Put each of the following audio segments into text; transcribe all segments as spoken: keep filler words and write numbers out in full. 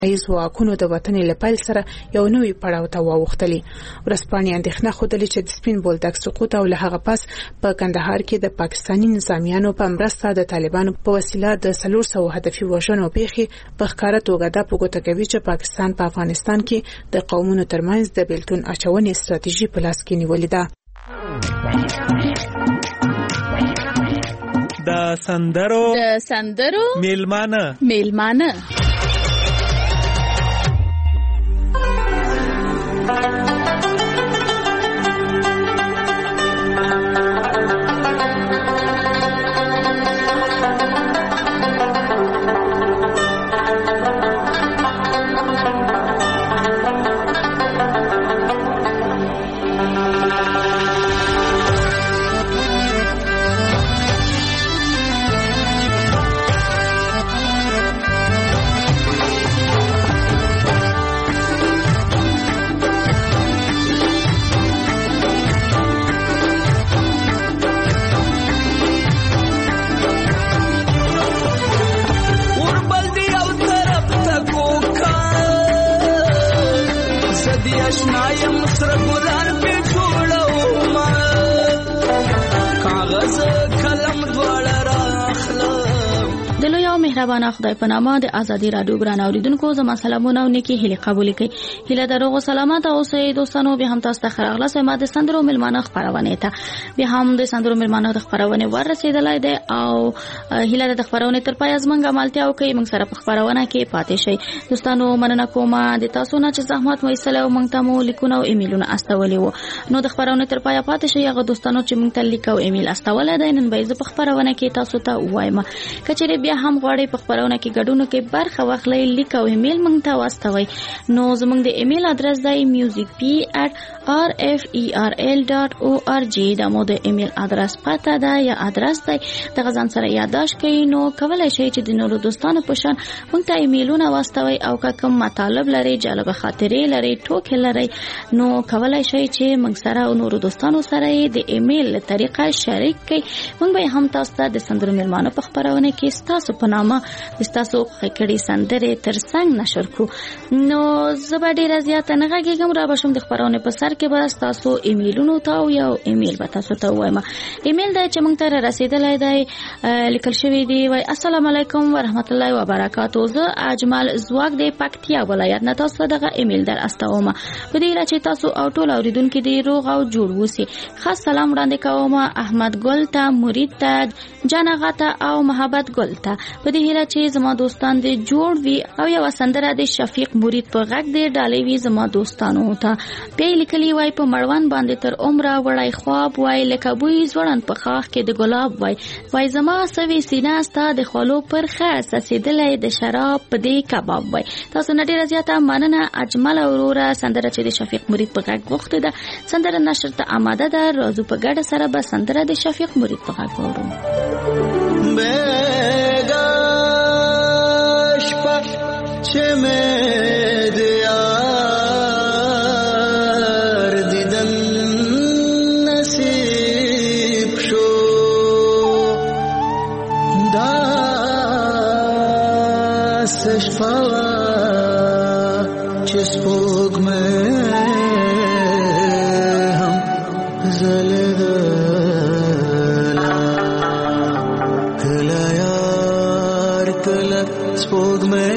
ایز واکونو د وطن له پیل سره یو نوې پړاو ته واوښتلی. ورسپانیا اندېښنه خوده چې د سپین بولدک سقوط او له هغه پس په کندهار کې د پاکستاني نظامیانو په مرسته د طالبانو په وسیله د څلور سوه هدفي وژنو پیښې په ښکاره توګه د پوګوته کوي چې پاکستان په افغانستان کې د قومونو ترمنځ د بیلتون اچونې ستراتیژي په لاس کې نیولې ده. د سندرو د سندرو میلمانه میلمانه مهربانه خدای په نامه د ازادي رادیو ګران اوریدونکو زما سلامونه او نیکی هیله قبول کړئ. هیله دروغ سلامات اوسئ دوستانو. به هم تاسو ته خراغله سم د سندرو ملمانه خبرونه ته به هم د سندرو ملمانه د خبرونه ورسېدلای دي او هیله د خبرونه تر پای ازمنګ عملتیا او کوي موږ سره په خبرونه کې پاتې شي. دوستانو مننه کومه د تاسو نه چې زحمت وایسله او موږ ته مو لیکونه او ایمیلونه استولې وو. نو د خبرونه تر پای پاتې شي هغه دوستانو چې موږ ته لیکو ایمیل استولې دي نن به زه په خبرونه کې تاسو ته وایم. کچېره بیا هم غواړئ په خبرونه کې ګډون کې برخه واخلئ لیک او ایمیل مونږ ته واستوئ. نو زموږ د ایمیل ادرس دی music p at r f e r l dot org. دا مو د ایمیل ادرس پته ده یا ادرس دی د غزان سره یادداشت کړئ. نو کولای شئ چې د نورو دوستانو په شان مونږ ته ایمیلونه واستوئ او که کوم مطالب لري جالب خاطرې لري ټوکې لري نو کولای شئ چې مونږ سره او نورو دوستانو سره د ایمیل طریقه شریک کړئ. مونږ به هم تاسو ته د سندرو ملمانه په خبرونه کې تاسو په نامه تاسو خکړې سندره ترڅنګ نشر کو. نو زبر ډیر زیات نه غږیږم را بشم د خبرونه په سر کې بس تاسو ایمیلونو ته او یو ایمیل به تاسو ته وایم. ایمیل دا چې موږ ته رسیدلای دی لیکل شوی دی وای السلام علیکم ورحمت الله وبرکاتو. زه اجمل زواګ د پکتیا ولایت نه تاسو دغه ایمیل در استوم. په دې اړه چې تاسو او ټول اوریدونکو دی روغ او جوړ وسی. خاص سلام وړاندې کوم احمد ګل ته مرید ته جنغه ته او محبت ګل ته. په دې اړه چې زما دوستان دې جوړ وي او یو سندره د شفیق مرید په غږ دې ډالې وي زما دوستانو ته. په لیکلي وای په مړوان باندې تر عمره وړای خواب وای لکه بوی زوړن په خاخ کې د ګلاب وای وای زما سوي سینه ستا د خالو پر خاص سیدلې د شراب په دې کباب وای. تاسو نه ډیر زیاته مننه اجمل اورورا. سندره چې د شفیق مرید په غږ وخت ده سندره نشر ته آماده ده. راځو په ګډه سره به سندره د شفیق مرید په غږ وورو. چه میں دیار دیدن نصیب شو داستش پاوا چه سپوگ میں ہم زلدنا کلا یار کلا سپوگ میں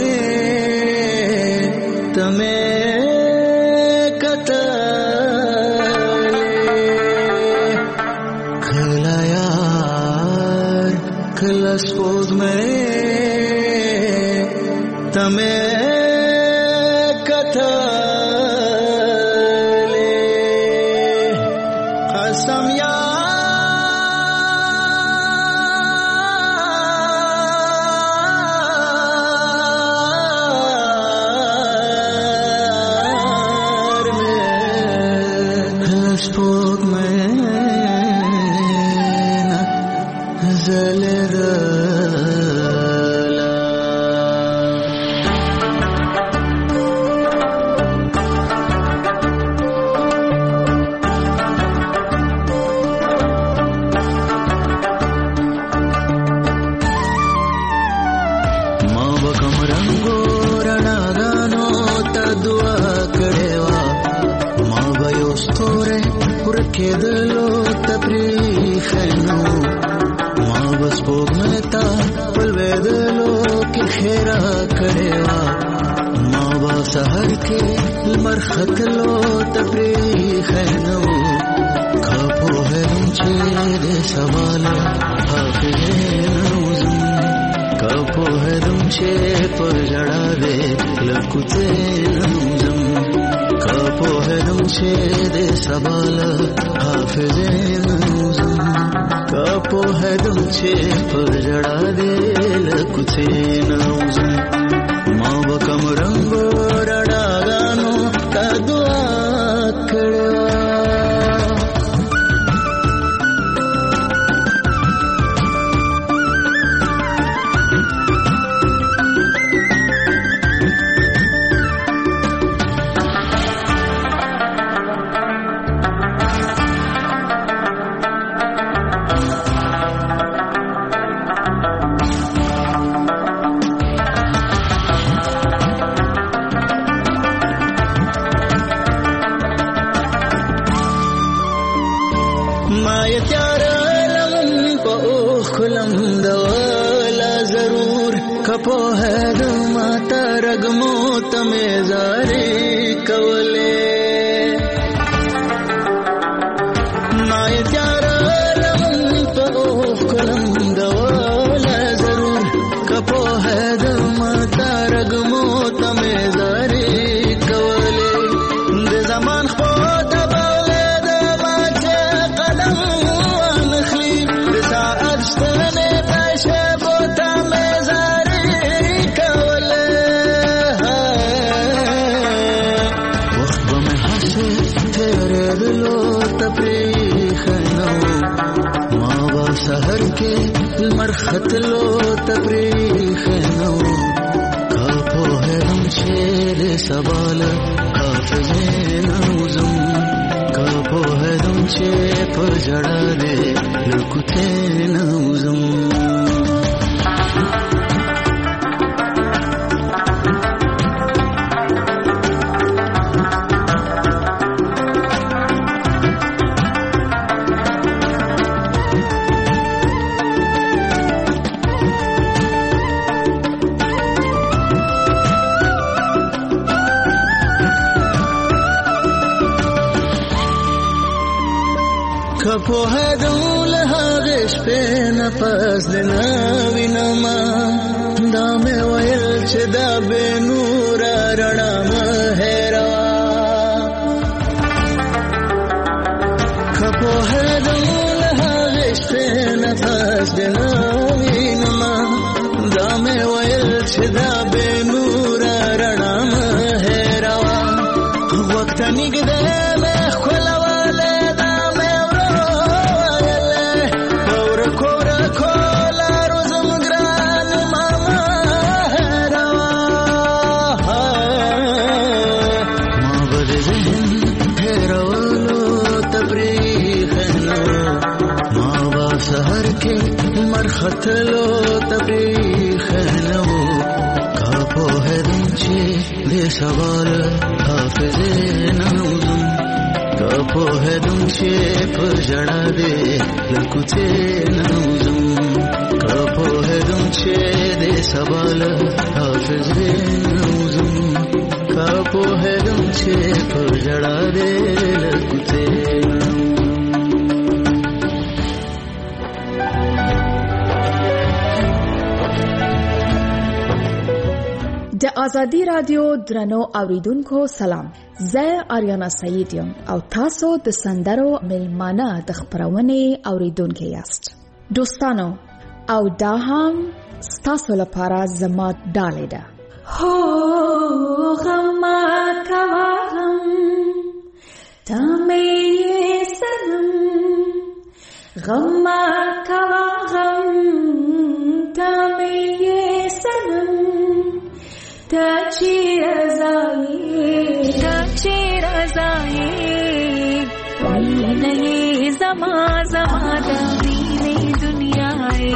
سپوږ مې تمه کتلې قسم یار مې سپوږ مې زلر کېدلو تپریخنو ما بس پوغمتا پلویدلو کې خیرا کړوا ما با سحر کې لمر خطلو تپریخنو کاپو هرم چې دې سوال حافظ کاپو هرم چې پر جړا دې لکوته نوزم کاپو هرم چې دې سوال حافظ نوزم کاپو هرم چې پر جړا دې لکوته نوزم ما وکم رنگ رډاګانو تا دعا کړو کپو ہے دما ترگمو تمه زاری کوله مای تیار لمن په کلم دوله ضرور کپو ہے دما ترگمو تمه زاری کوله د زمان خو دباله د ماته قدم انخلی د ساعت ستنه پښه بوته سحر کې لمر خطلو تپریخنو کاپو هرم چې دې سوال حافظ نوزم کاپو هرم چې پر جړا دې لکوته نوزم کپو هدول هغش په نفس دنا وینما دا مې ویل چې دا به نور رڼا مهرا کپو هدول هغش په نفس دنا وینما دا مې ویل چې دا به نور رڼا مهرا وخت نګدې مې خلواله خطلو تپریخنو کاپو هرم چې دې سوال حافظ نوزم کاپو هرم چې پر جړا دې لکوته نوزم کاپو هرم چې دې سوال حافظ نوزم کاپو هرم چې پر جړا دې لکوته د ازادي رادیو درنو اوریدونکو سلام زه آریانا سعید یم او تاسو د سندرو ملمانه د خبرونه اوریدونکو یاست دوستانو او دا هم ستاسو لپاره زما ډالې ده هو غم کوا غم تمه سنم غم کوا غم تمه سنم تا چیر زایی تا چیر زایی وی نہیں زما زما دینی دنیا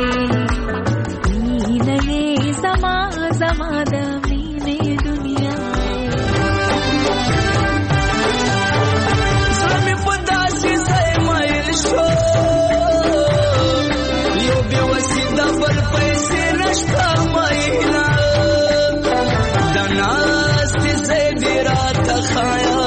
وی نہیں زما زما دینی دنیا زمی پدا سی ناست زیدی را تخایا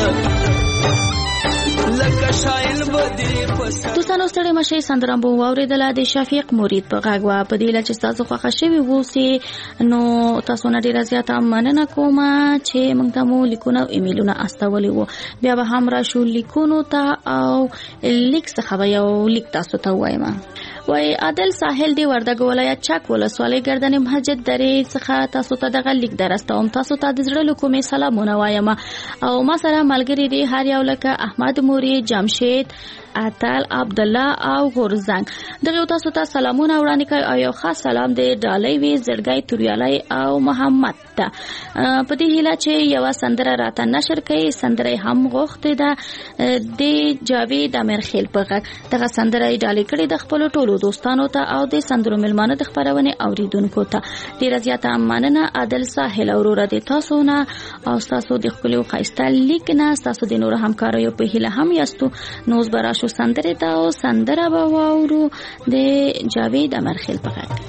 لکه شایل بدی پس دوستانو ستړي مشي سندرم بو اوریدله د شفیق مرید په غږ وا په دې لچ تاسو خوښ شوي وو سي نو تاسو نه ډیر زیاته مننه کوم چې موږ ته مو لیکونه او ایمیلونه استولي وو بیا به هم را شو لیکونو ته او لیک څخه یو لیک تاسو ته وایم وای عادل ساحل دی وردګ ولایت چک ولسوالۍ ګردنې مسجد درې څخه تاسو ته دغه لیک درستوم تاسو ته د زړه له کومې سلامونه وایم او ما سره ملګری دی هر یو لکه احمد موري جمشید اتل عبد الله او غورزنګ دغه تاسو ته سلامونه وړاندې کوي او یو خاص سلام دی ډالۍ وی زړګي توریالای او محمد ته په دې هیله چې یو سندره راته نشر کوي سندره هم غوښته ده د جاوید امرخیل په غږ دغه سندره ډالۍ کړي د خپل ټولو دوستانو ته او د سندرو ملمانو د خبرونه اوریدونکو ته ډیر زیاته مننه عادل ساحل اورور د تاسو نه او تاسو د خپل خاصه لیک نه تاسو د نور همکارو په هیله هم یاستو نوز برا شو سندره تا او سندره با واورو د جاوید امرخیل په غږ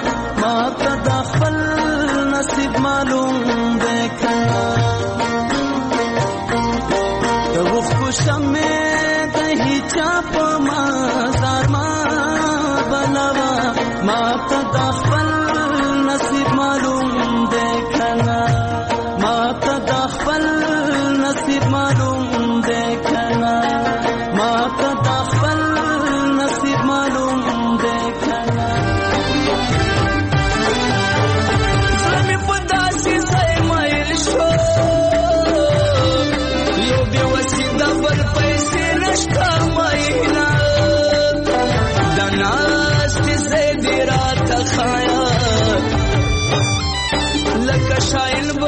मालूम देखना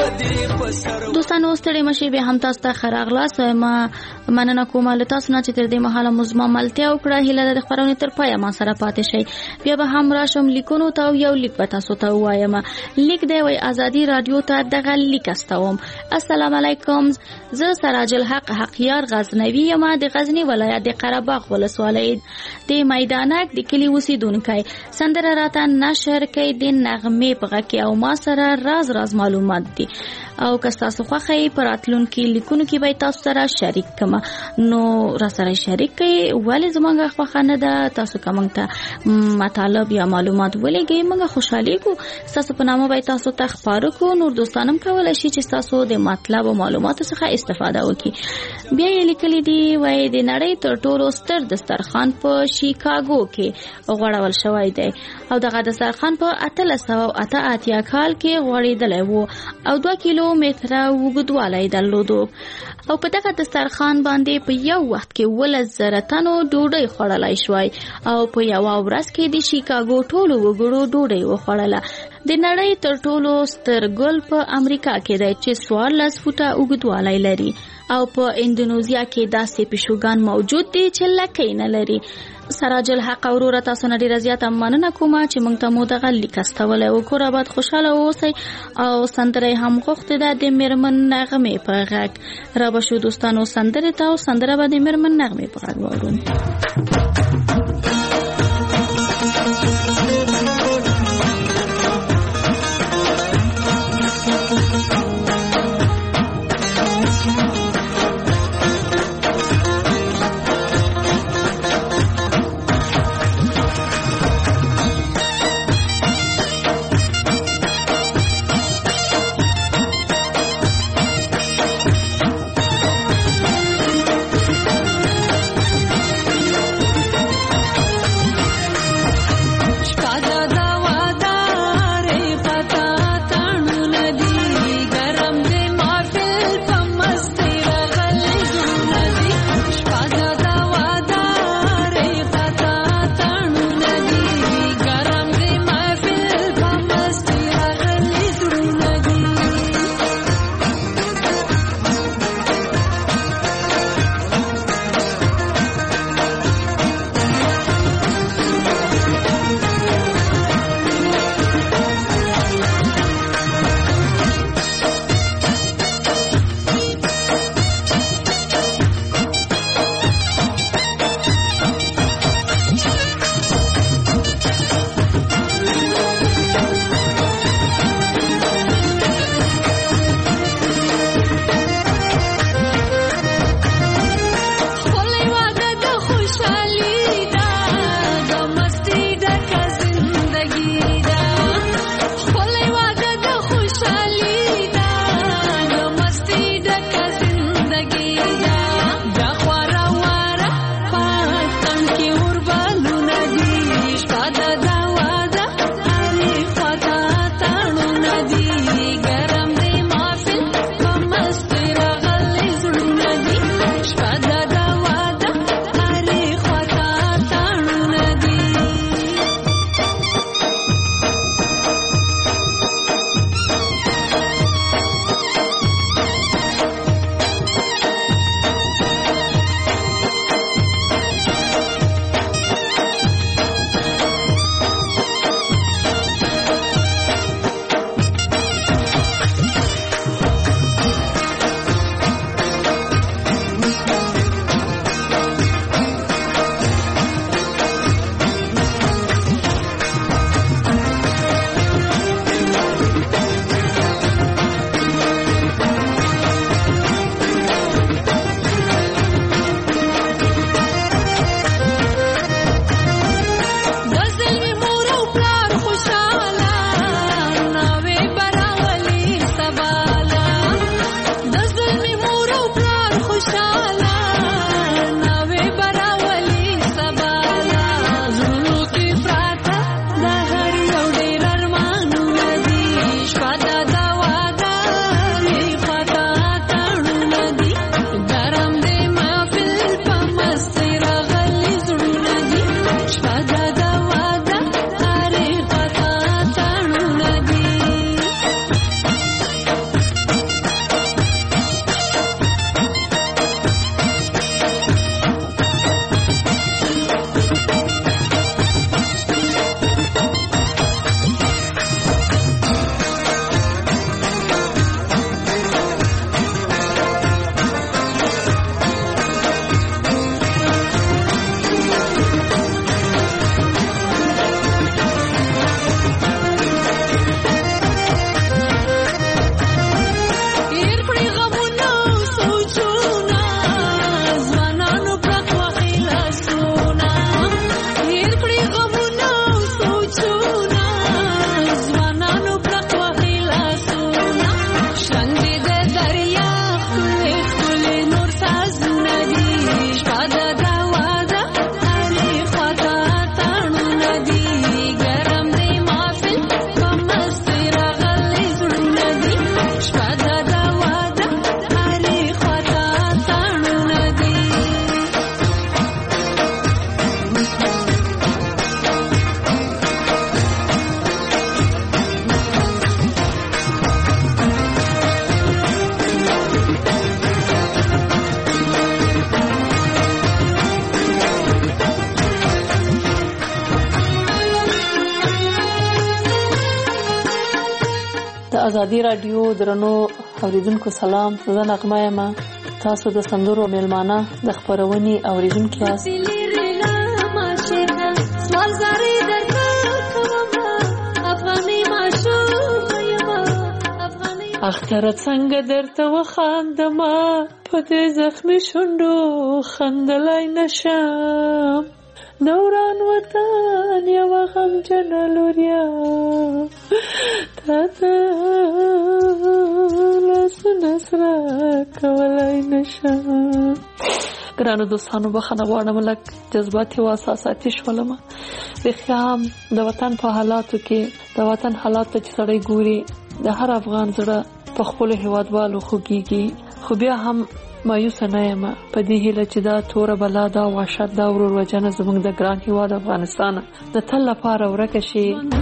دوستانو ستړي مشي به هم تاسو ته خراغلاس ما مننه کومه له تاسو نه چې تر دې مهاله مزما ملتیا وکړه هیله د خبرونه تر پای ما سره پاتې شي بیا به هم راشم لیکونو ته یو لیک به تاسو ته وایم لیک دی وای ازادي رادیو ته دغه لیک استوم السلام علیکم زه سراج الحق حقیار غزنوی یم د غزنی ولایت د قره باغ ولسوالۍ د میدانک د کلی اوسیدونکو سندره راته نشر کوي د نغمې په غږ او ما سره راز راز معلومات دي او که تاسو خوښی پراتلونکو لیکونو کې به تاسو سره شریک کما نو را سره شریک کړئ ولې زمونږ خوښه نه ده تاسو کوم ته مطالب یا معلومات ولګي موږ خوشحالي کو تاسو په نامه به تاسو ته خبرو کو نور دوستانم کولای شي چې تاسو د مطلب او معلوماتو څخه استفاده وکړي بیا یې لیکلي دی وای د نړۍ تر ټولو ستر دسترخوان په شیکاګو کې غوړول شوی دی او دغه دسترخوان په اتلس سوه اته اتیا کال کې غوړېدلی وو او دوه کیلومتره وګدوالی درلودو او په دغه دسترخوان باندې په یو وخت کې ولس زره تنو ډوډۍ خوړلای شوی او په یو ورځ کې د شیکاګو ټولو وګړو ډوډۍ وخوړله د نړۍ تر ټولو ستر ګل په امریکا کې دی چې څوارلس فوټه اوږدوالی لري او په اندونیزیا کې داسې پیشوګان موجود دي چې لکۍ نه لري سراج الحق اورور تاسو نه ډیره زیاته مننه کوم چې موږ ته مو دغه لیک استولې او کور آباد خوشاله اوسئ او سندره هم غوښته ده د میرمن نغمې په غږ را بشو دوستانو سندره ته او سندره به د میرمن نغمې په غږ واورو ازادي رادیو درنو اوریدونکو سلام. زه نغمه یم. تاسو د سندرو میلمانه د خبرونې اوریدونکو یاست. اختر څنګه درته وخاندما په دې زخمي شونډو خندلای نشم. نوران وطن یو غم جن لوریا تاته لاسونه سره کولای نشم. ګرانو دوستانو بخښنه غواړم لږ جذباتي او احساساتي شولم. رښتیا د وطن په حالاتو کې د وطن حالات ته چې سړی ګوري د هر افغان زړه په خپل هیوادوالو خوږیږي. خو بیا هم مایوسه نه یم په دې هیله چې دا توره بلا دا وحشت دا ورور وجنه زموږ د ګران هیواد افغانستان د تل لپاره ورکه شي.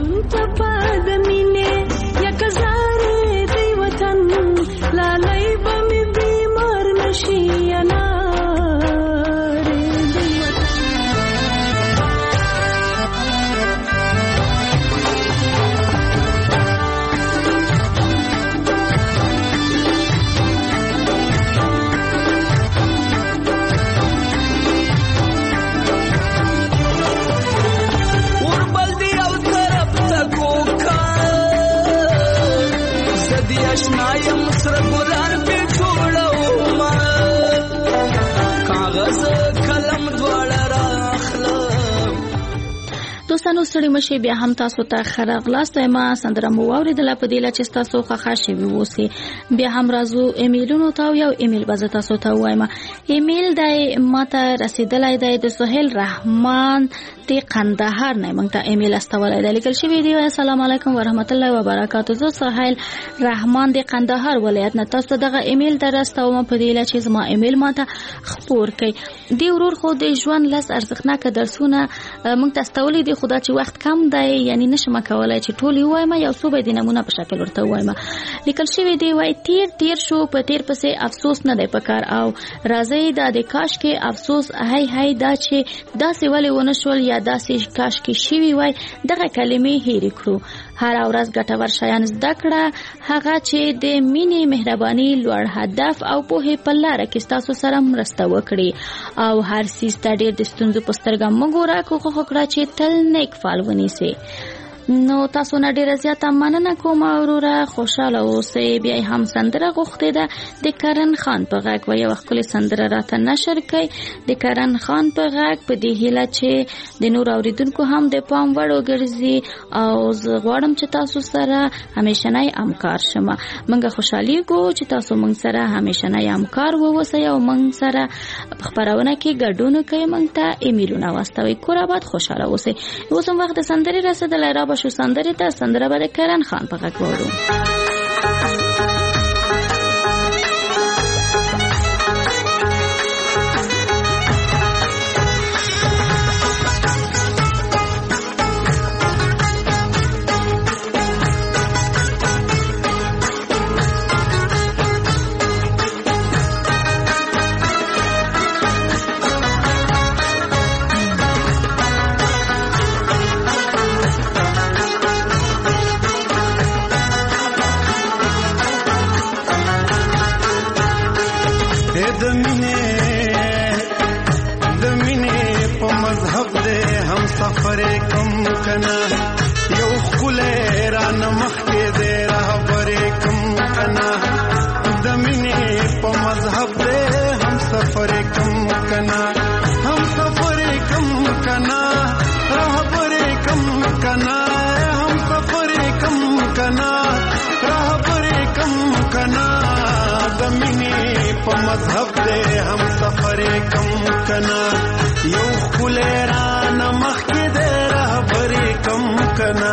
دوستانو ستړي مشي بیا هم تاسو ته خراغلاست ما سندره مو اوریدله په دې لچ تاسو ښه شوي ووسی. بیا هم راځو ایمیلونو ته. یو ایمیل به تاسو ته وایم. ایمیل دای ماته رسیدلای دی د سهیل رحمان د قندهار نه. موږ ته ایمیل استولای دی لیکل شوی دی. السلام علیکم ورحمت الله وبرکاتہ. زه سهیل رحمان د قندهار ولایت نه تاسو دغه ایمیل درستوم په دې لچ زما ایمیل ماته خبر کړئ. دی ورور خو د ژوند لس ارزښتناک درسونه موږ ته استولې دي خدا چې وخت کم دی یعنی نشم کولای چې ټول وایم. یو څو به د نمونه په شکل ورته وایم. لیکل شوی دی وای تیر تیر شو په تیر پسې افسوس نه دی پکار او راځي دا د کاش کې افسوس هاي هاي دا چې دا سی ولې ونه شول یا دا سی کاش کې شوی وای دغه کلمې هېر کړو. هر ورځ ګټور شیان زده کړه هغه چې د مینې مهرباني لوړ هدف او په په لار کې تاسو سره مرسته وکړي او هر سیس ته ډېر د ستونزو په سترګه مګوره کوخه کړه چې تل نیک فال ونیسي. نو تاسو نه ډیره زیاته مننه کوم وروره. خوشاله اوسئ. بیا هم سندره غوښتې ده د کرن خان په غږ و یو خپل سندره راته نشر کړي د کرن خان په غږ په دې هیله چې د نور اوریدونکو هم د پام وړ وګرځي او زه غواړم چې تاسو سره همیشنی همکار شم. موږ خوشحالي کوو چې تاسو موږ سره همیشنی همکار ووسئ او موږ سره خبرونه کې ګډون کوي. موږ ته ایمیلونه واستوي. کور آباد خوشاله اوسئ. اوس هم وخت سندري رسیدلی را شو سندره ته سندره به کرن خان په غږ وورو. سفر کم کنا یو خله را نمخ کې دې رهبر کم کنا د مینې په مذهب دې هم سفر کم کنا هم سفر کم کنا رهبر کم کنا هم سفر کم کنا رهبر کم کنا د مینې په مذهب دې هم سفر کم کنا یو خله را نمخ کې دې رهبر کم کنا.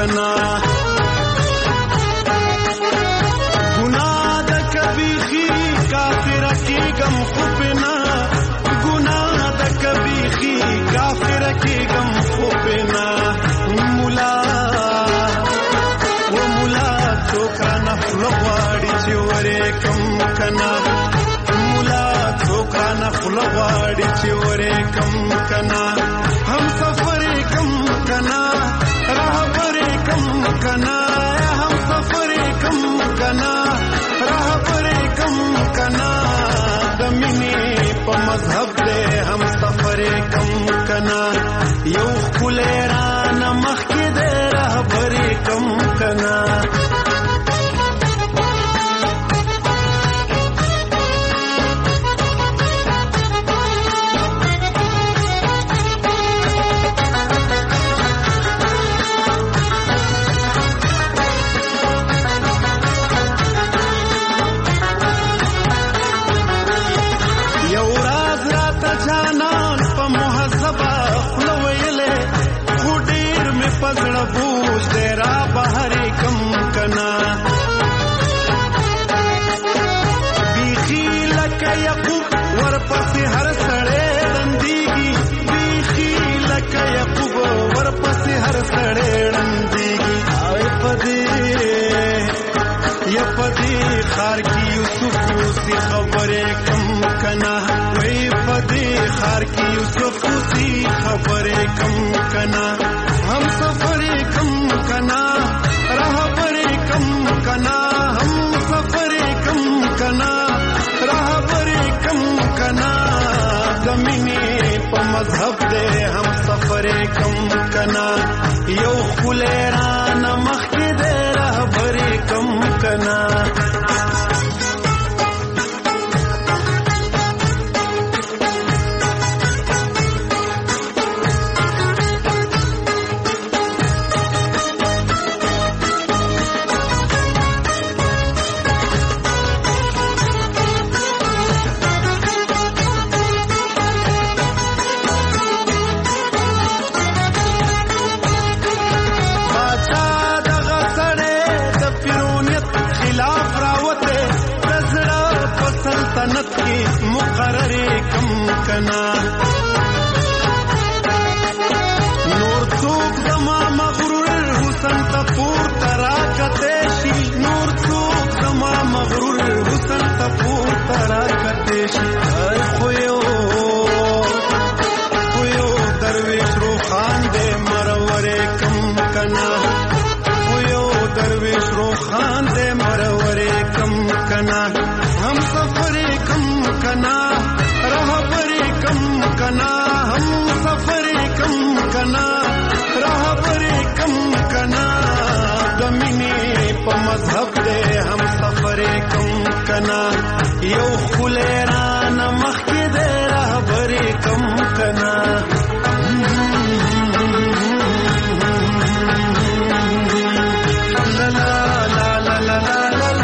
کنا گناہ د کبھی خی کافر کی غم خوبنا گناہ د کبھی خی کافر کی غم خوبنا مولا و مولا تو کنا فلواڑی چورے کم کنا مولا تو کنا فلواڑی چورے کم کنا ہم سفر کم کنا راہ پر کم کنا ہم سفر کم کنا راہ پر کم کنا دمینی په مذهب دے ہم سفر کم کنا یو کلیران مخی دے راہ پر کم کنا پزړه بوج دې را بهرې کم کنا بیخي لکه یعقوب ورپسې هر سړی ړندېږي بیخي لکه یعقوب ورپسې هر سړی ړندېږي اوی په دې یا په دې ښار کې یوسف اوسي خبرې کم کنا وی په دې ښار کې یوسف اوسي خبرې کم کنا ہم سفر کم کنا راہ پر کم کنا ہم سفر کم کنا راہ پر کم کنا زمینی په مذهب دے ہم سفر کم کنا یو خلیران مخی دے راہ پر کم کنا مقرر کم کنا نور څوک زما مغرور حسن ته پورته راکتی شي نور څوک زما مغرور حسن ته پورته راکتی شي خو یو خو یو درویش روخان دې مرور کم کنا خو یو درویش روخان دې مرور کم کنا ہم سفر کم کنا راہ پر کم کنا ہم سفر کم کنا راہ پر کم کنا دمینی په مذهب دے ہم سفر کم کنا یو خلیران مخی دے راہ پر کم کنا لا لا لا لا لا لا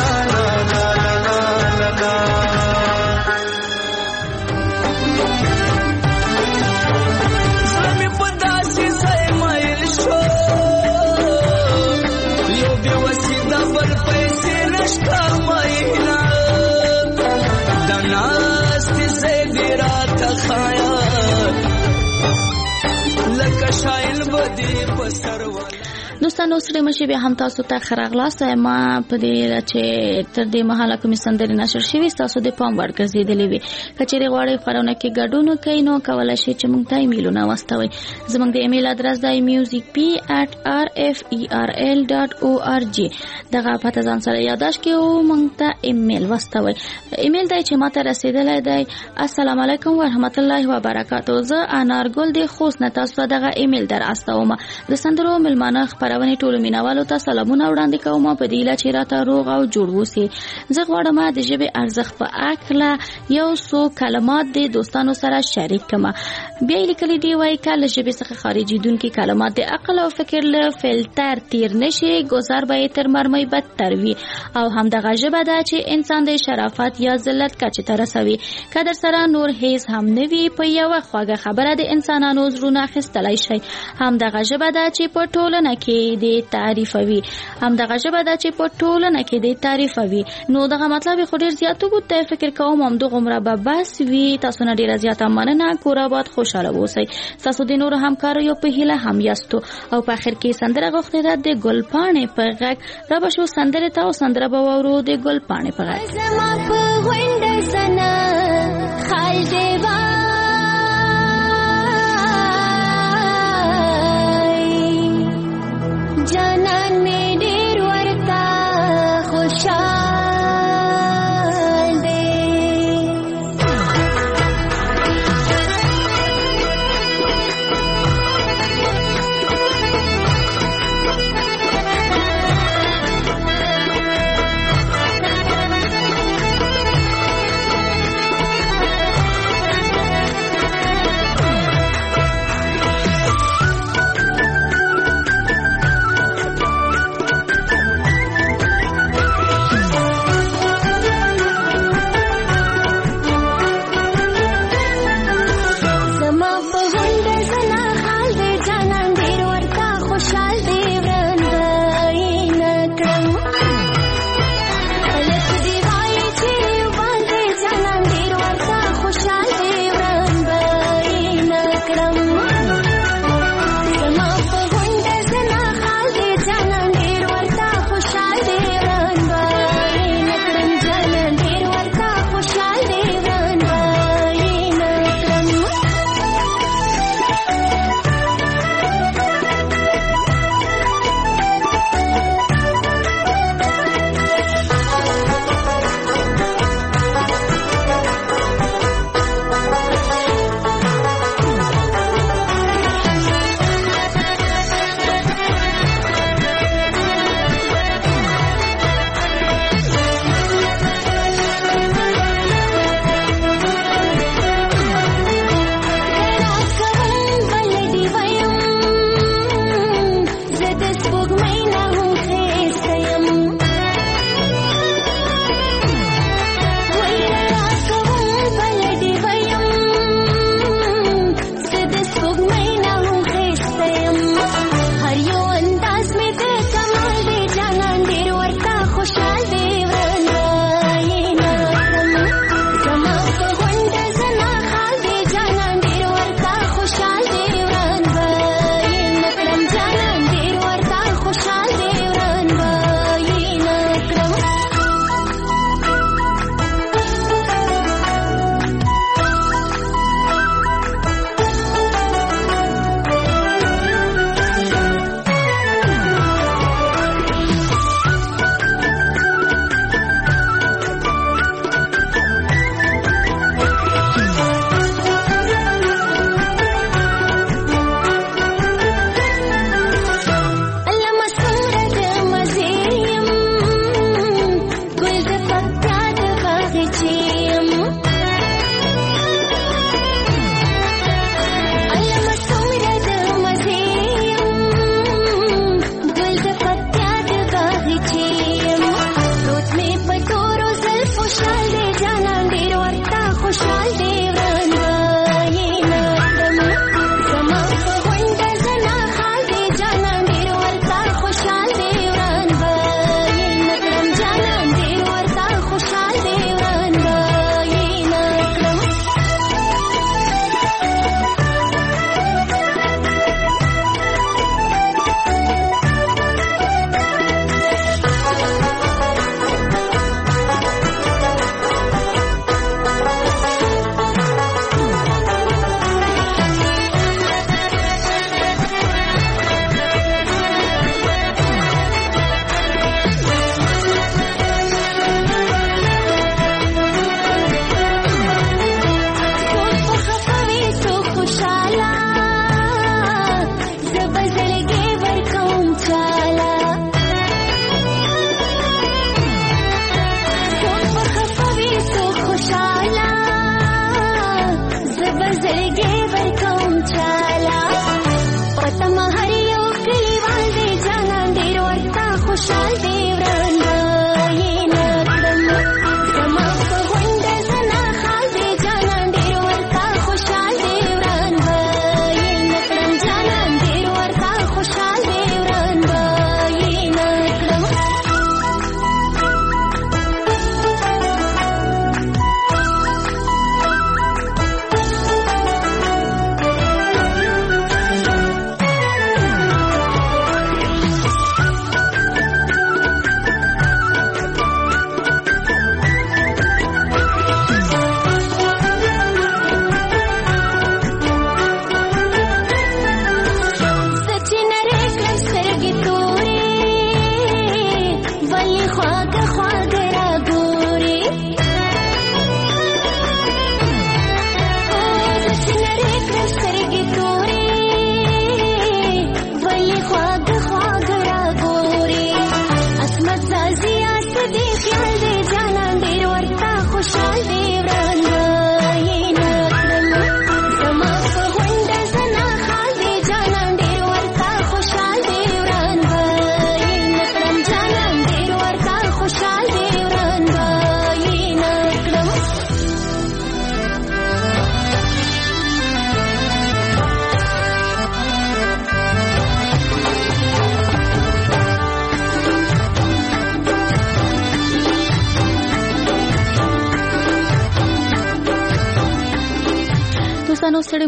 دوستانو سره مشي به هم تاسو ته خراغلاست ما په دې چې تر دې مهاله کوم سندري نشر شوي تاسو د پام وړ ګرځېدلې وي کچېره غواړي خبرونه کې ګډون کوي نو کولای شئ چې موږ ته ایمیلونه واستوي زموږ د ایمیل ادرس دی music p at r f e r l dot org دغه پته ځان سره یاداش کې او موږ ته ایمیل واستوي ایمیل دی چې ماته رسیدلې دی السلام علیکم ورحمت الله وبرکاتو زه انارګل د خوست نه تاسو دغه ایمیل در استوم د سندرو ملمانه خبرونه ټول مینوالو ته سلامونه وړاندې کوم په دې لا چې راته روغ او جوړ وسی زه غواړم د ژبې ارزښت په اکله یو څو کلمات د دوستانو سره شریک کړم بیا لیکلي دی وای کله ژبې څخه خارجي دن کې کلمات د عقل او فکر له فلټر تیر نشي گذر به تر مرمۍ بدتر وي او هم دغه ژبه ده چې انسان د شرافت یا ذلت کچې ته رسوي کدر سره نور هیڅ هم نوي په یو خواږه خبره د انسانانو زړونه اخیستلای شي هم دغه ژبه ده چې په ټولنه کې د د تعریفوي. هم دغه ژبه د چې په ټولنه کې د تعریفوي. نو دغه مطلب خو ډیر زیات وګورئ، فکر کوم هم دغه عمره به بس وی. تاسو نه ډیر زیات مننه. کور آباد، خوشاله اوسئ. تاسو د نور همکارو یو په هیله هم یاستو. او په اخر کې سندره غوښتې ده د ګلپاڼې په غږ. را به شو سندره ته او سندره به واورو د ګلپاڼې په غږ. زما په غونډه سنا خال دیوا جانان می ډیر ورتا خوشال دی.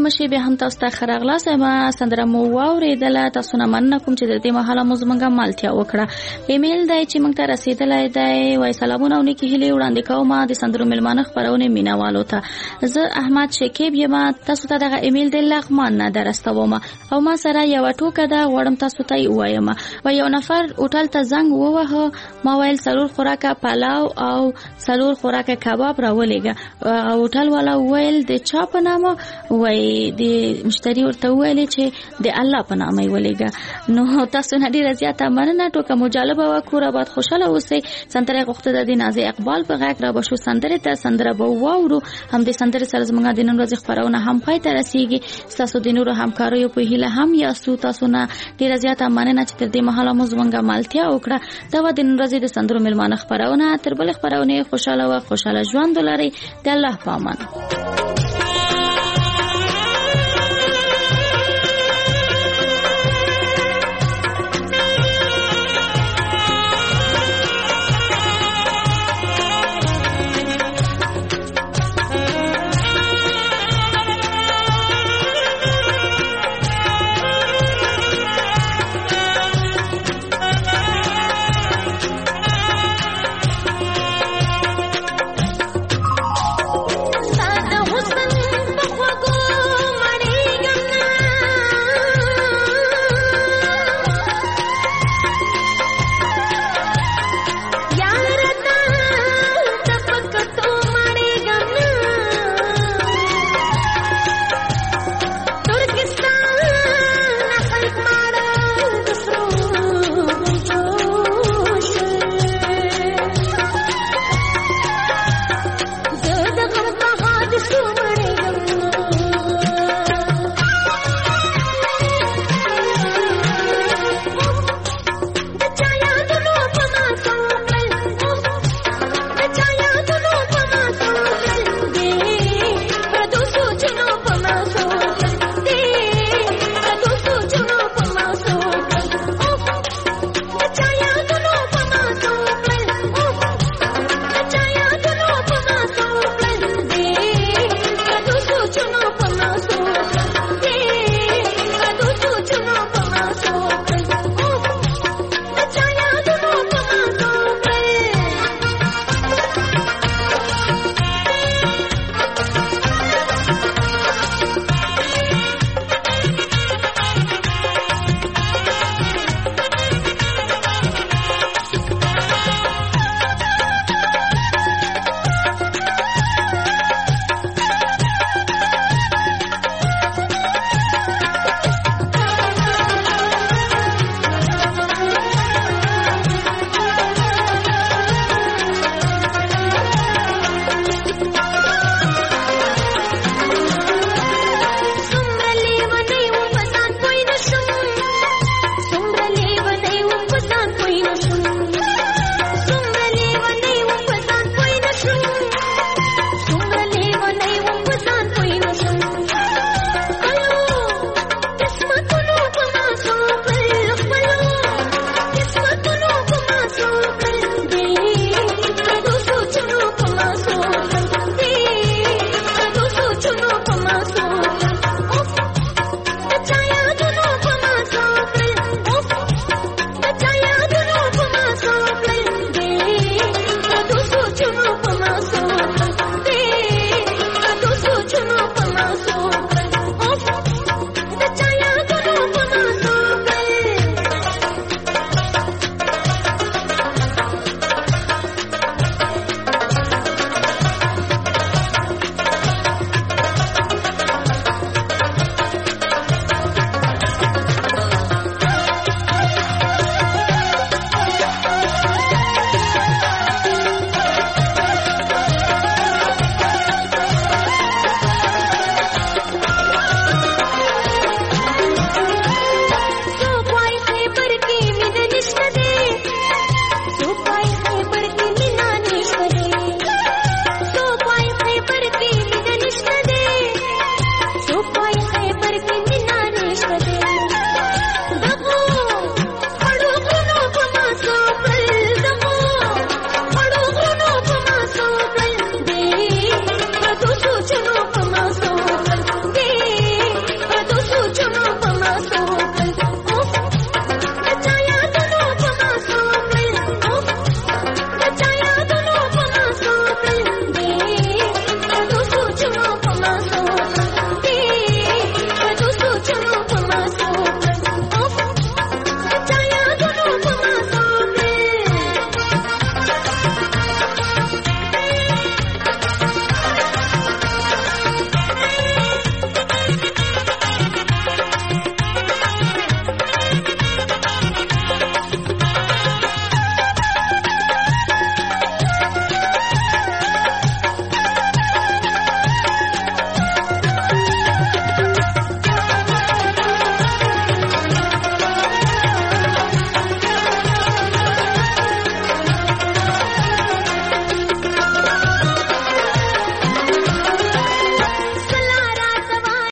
مشي به هم تاسو ته خراغلا سم سندره مو واوریدله. تاسو نه مننه کوم چې د دې مهاله مو زمونږه مالتیا وکړه. ایمیل دی چې موږ ته رسیدلی دی. وای سلامونه او نیکی هیلې وړاندې کوم د سندرو ملمانه خبرونه مینوالو ته. زه احمد شکیب یم. تاسو ته دغه ایمیل د لغمان نه درستوم او ما سره یو ټوکه ده غواړم تاسو ته وایم. و یو نفر هوټل ته زنګ ووهه. ما ویل سلور خوراکه پلاو او سلور خوراکه کباب راولېږه. هوټل والا ویل د چا په نامه؟ وای د مشتری ورته ویل چې د الله په نامه ولېږه. نو تاسو نه ډیره زیاته مننه. ټوکه مو جالبه و. کور آباد خوشاله اوسئ. سندره غوښته د نازي اقبال په غږ را بشو سندره ته سندره به واورو. هم د سندره سره زموږ د نن ورځې خبرونه هم پای ته رسیږي. تاسو د نورو همکارو په هیله هم یاستو. تاسو نه ډیره زیاته مننه چې تر دې مهاله مو زموږه مالتیا وکړه. دا و د نن ورځې د سندرو ملمانه خبرونه. تر بل خبرونه خوشاله و خوشاله ژوند ولرئ. د الله په امان.